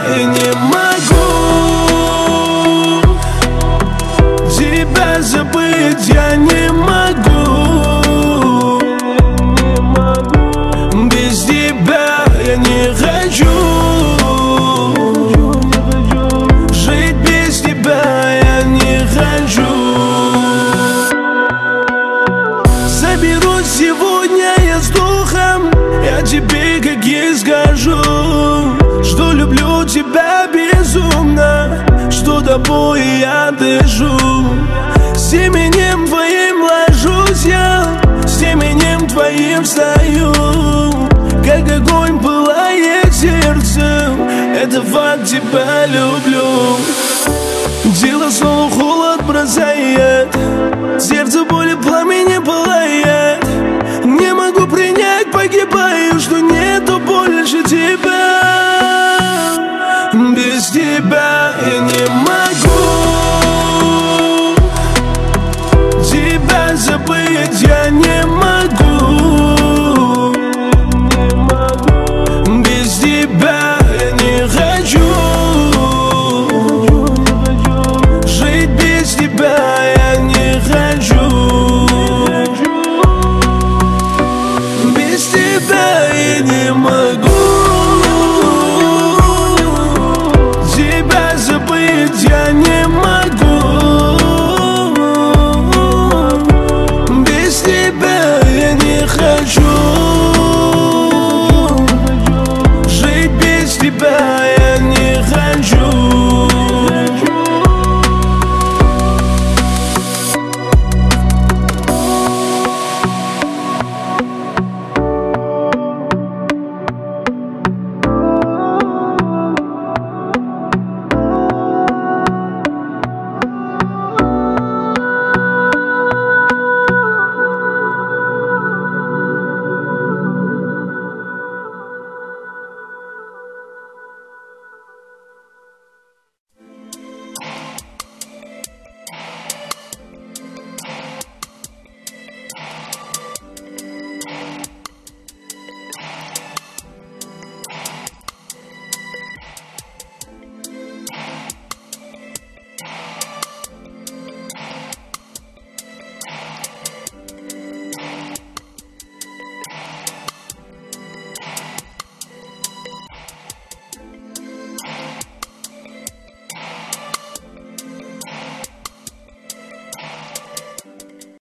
я не могу тебя забыть, я не могу. Без тебя я не хочу. Жить без тебя я не хочу. Соберусь сегодня я с духом, я тебе как есть скажу, что люблю тебя безумно, что тобой я дышу. С именем твоим ложусь я, с именем твоим встаю. Как огонь пылает сердце, это факт, тебя люблю. Тело снова холод бросает, сердце боли пламени пылает. Не могу принять, погибаю, что нету больше тебя.